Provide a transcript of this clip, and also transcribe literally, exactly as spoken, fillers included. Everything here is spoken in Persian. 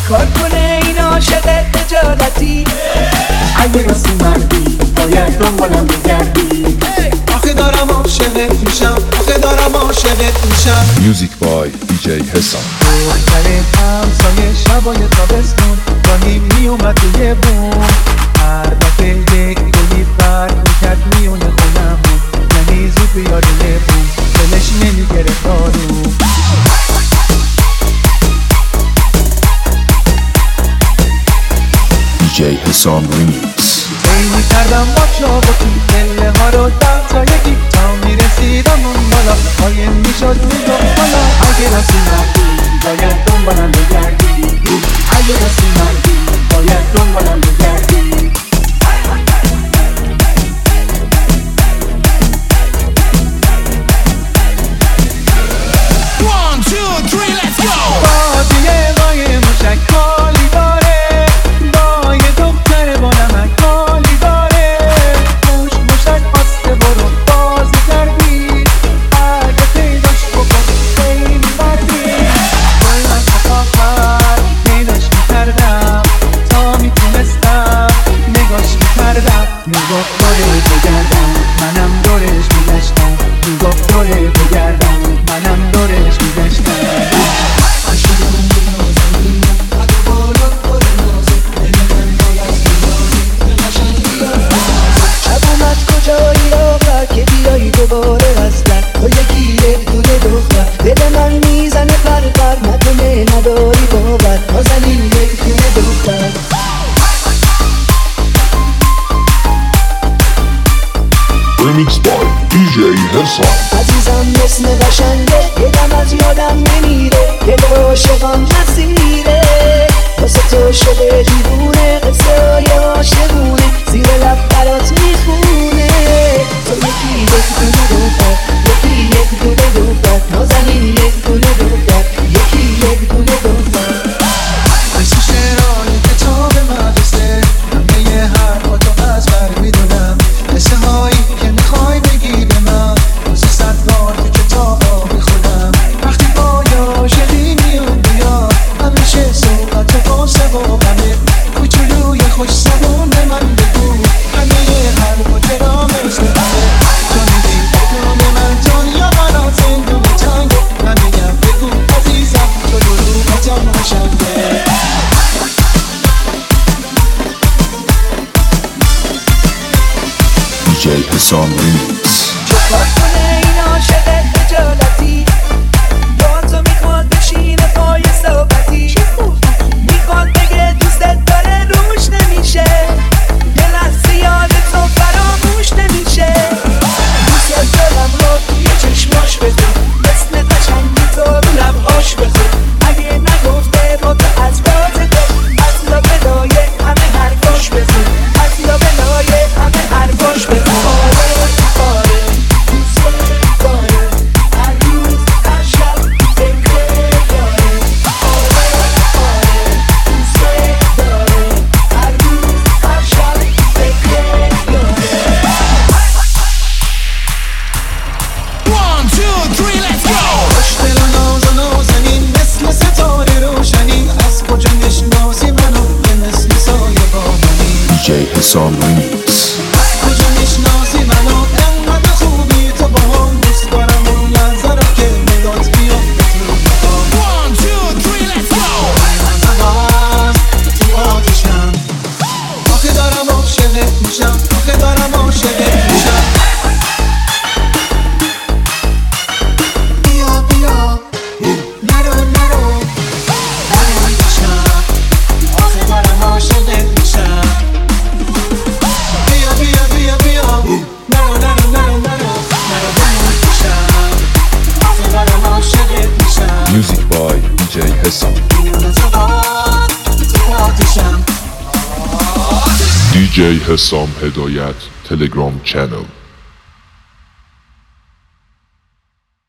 چیکار کنه این عاشق خجالتی؟ اگه راستی مردی باید دنبالم بگردی. آخه دارم عاشقت میشم، آخه دارم عاشقت میشم. میوزیک بای دی جی حسام. دختر همسایه شبای تابستون گاهی میومد توی بوم، هر دفعه یک گلی فرق میکرد میونه خونمون، یعنی زود بیارونه بوم دلش نمیگرفت آروم. دی جی حسام ریمیکس. خیلی کردم با چابکی پله ها رو ده تا یکی تا میرسیدم اون بالا، قایم میشد میگم بالا. اگه راستی مردی باید دنبالم بگردی، اگه راستی مردی باید دنبالم بگردی. One, two, three, let's go! بادیه بای موشک کالی داره، با یه دختر با نمک کالی داره. موش موشک آسته برو بازی کردی، اگه پیداش بکن خیلی بردی. من از آخر پیداش میکردم تا میتونستم نگاش میکردم. میگفت دوره بگردم منم دورش میگشتم، میگفت دوره بگردم منم دورش میگشتم. کجایی آخر که بیایی دوباره اصلا تو یکی یک دونه دختر. دل من میزنه پر پر ندونه نداری باور، نازنی یک دونه دختر. ریمیکس بای دی جی حسام. عزیزم اسم قشنگه یه دم از یادم نمیره، دل عاشقم نصیره واسه تو شده دیوونه، قصه های عاشقونه زیر لب برات میخونه. تو یکی یک دونه دختر، یکی یک دونه دختر، نازنین یک دونه دختر، یکی یک دونه دختر. مثل شعرهای کتاب مدرسه همه یه حرفا تو از بر میدونم، قصه هایی که میخوای بگی به من واسه صد بار تو کتاب ها میخونم. وقتی با عاشقی میون بیاد همیشه صحبت قصه و غمه، کوچولوی خوش زبون به من بگو همه یه حرفا چرا مثل همه. تو میدی بدون من دنیا برات زندون تنگه، من میگم بگو عزیزم تو دروغاتم روشنه. دی جی حسام ریمیکس. چیکار کنه این عاشق خجالتی؟ با تو میخواد بشینه پای صحبتی، میخواد بگه دوستت داره روش نمیشه، یه لحظه یاد تو فراموش نمیشه. دوست دارم رو توی چشماش بزن، مثل قشنگی تو رو لبهاش بزن. اگه نگفته با تو از راز دل، از لابلای همه حرفاش بزن، از لابلای همه حرفاش بزن. دی جی حسام ریمیکس. کجا میشناسی منو انقدر خوبی تو با هم، دوست دارم اون لحظه رو که نگات بیافته تو بخوام. One, two, three, let's go! من تو آتیشم، آخه دارم عاشقت میشم، آخه دارم عاشقت میشم. بیا بیا نرو نرو نرو میشم، آخه دارم عاشقت میشم. بیا بیا بیا بیا نرو نرو نرو نرو نرو میشم، آخه دارم عاشقت میشم. میوزیک بای دی جی حسام. دی جی حسام هدایت تلگرام چنل.